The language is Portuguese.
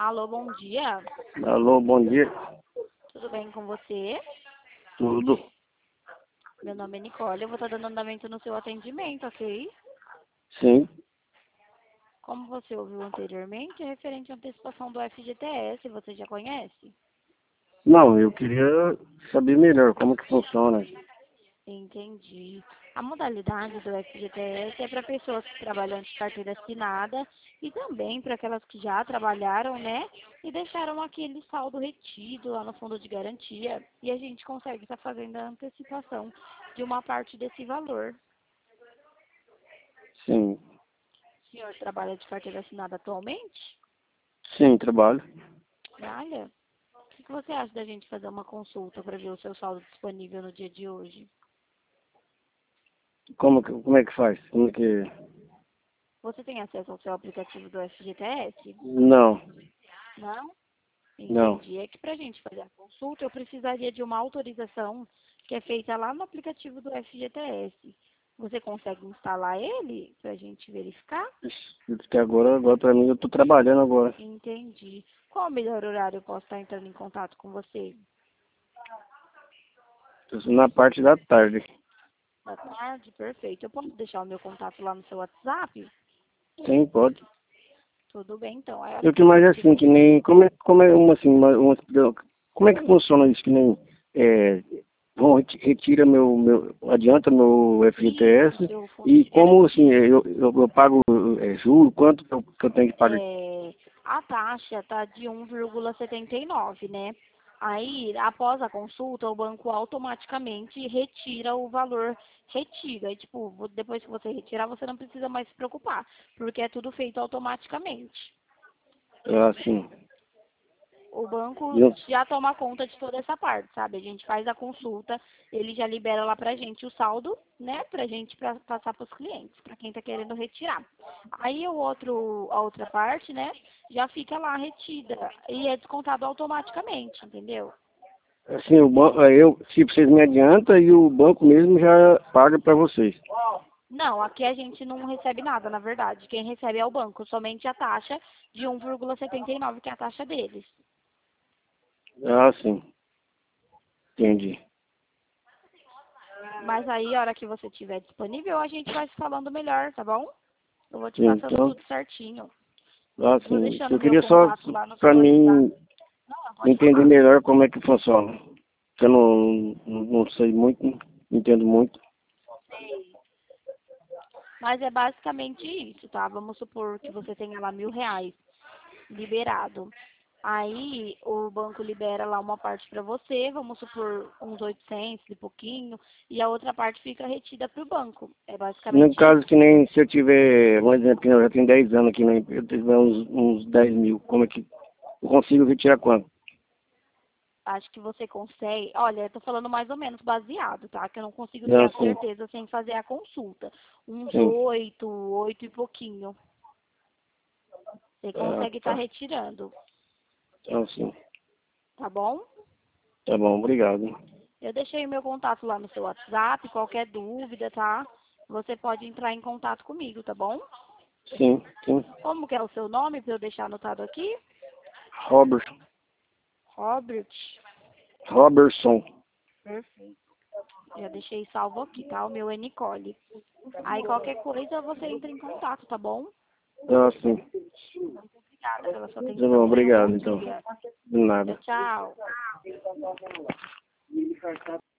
Alô, bom dia. Alô, bom dia. Tudo bem com você? Tudo? Meu nome é Nicole, eu vou estar dando andamento no seu atendimento, ok? Sim. Como você ouviu anteriormente, é referente à antecipação do FGTS, você já conhece? Não, eu queria saber melhor como que funciona. Entendi. A modalidade do FGTS é para pessoas que trabalham de carteira assinada e também para aquelas que já trabalharam, né? E deixaram aquele saldo retido lá no fundo de garantia. E a gente consegue estar fazendo a antecipação de uma parte desse valor. Sim. O senhor trabalha de carteira assinada atualmente? Sim, trabalho. Olha, o que você acha da gente fazer uma consulta para ver o seu saldo disponível no dia de hoje? Como é que faz? Como é que... Você tem acesso ao seu aplicativo do FGTS? Não, Não? não. Entendi. É que para a gente fazer a consulta, eu precisaria de uma autorização que é feita lá no aplicativo do FGTS. Você consegue instalar ele para a gente verificar? Porque agora pra mim eu tô trabalhando agora. Entendi. Qual o melhor horário eu posso estar entrando em contato com você? Na parte da tarde. Da tarde? Perfeito. Eu posso deixar o meu contato lá no seu WhatsApp? Sim, pode. Tudo bem, então. A hora Eu que que você mais assim, tiver. que nem... Como é uma assim, como é que funciona isso? Que nem... retira adianta meu Isso, FGTS seu fundo e de como assim, garantia. eu pago juro, quanto que eu tenho que pagar? A taxa está de 1,79, né? Aí, após a consulta, o banco automaticamente retira o valor retido. Aí, tipo, depois que você retirar, você não precisa mais se preocupar, porque é tudo feito automaticamente. Assim, O banco eu, já toma conta de toda essa parte, sabe? A gente faz a consulta, ele já libera lá pra gente o saldo, né? Pra gente passar pros clientes, pra quem tá querendo retirar. Aí a outra parte, né? Já fica lá retida e é descontado automaticamente, entendeu? assim, o banco, tipo, vocês me adiantam e o banco mesmo já paga para vocês. Não, aqui a gente não recebe nada, na verdade. Quem recebe é o banco, somente a taxa de 1,79, que é a taxa deles. Ah, sim, entendi. Mas aí, a hora que você tiver disponível, a gente vai se falando melhor, tá bom? Eu vou te Sim, passando então, tudo certinho. Vou assim, deixando eu meu queria só contato lá no para seu WhatsApp. mim Não, pode entender falar. melhor como é que funciona. Que eu não sei muito, não entendo muito. Mas é basicamente isso, tá? Vamos supor que você tenha lá R$ 1.000 liberado. Aí o banco libera lá uma parte para você, vamos supor uns 800 e pouquinho, e a outra parte fica retida para o banco. É No basicamente caso que isso. nem se eu tiver, um exemplo, eu já tenho 10 anos aqui na empresa, eu tiver uns 10 mil, como é que eu consigo retirar quanto? Acho que você consegue. Olha, eu tô falando mais ou menos baseado, tá? Que eu não consigo ter Não, a sim, certeza sem fazer a consulta. Uns sim. 8 e pouquinho. Você Ah, consegue estar tá. retirando, Então, sim. tá bom? Tá bom, obrigado. Eu deixei o meu contato lá no seu WhatsApp, qualquer dúvida, tá? Você pode entrar em contato comigo, tá bom? Sim, sim. Como que é o seu nome para eu deixar anotado aqui? Robert, Robert. Robertson. Perfeito. Já deixei salvo aqui, tá? O meu é Nicole. Aí qualquer coisa você entra em contato, tá bom? Ah, sim. Obrigada pela sua Tá bom, atenção. Tenha um bom obrigado, então. dia. De nada. Tchau, tchau.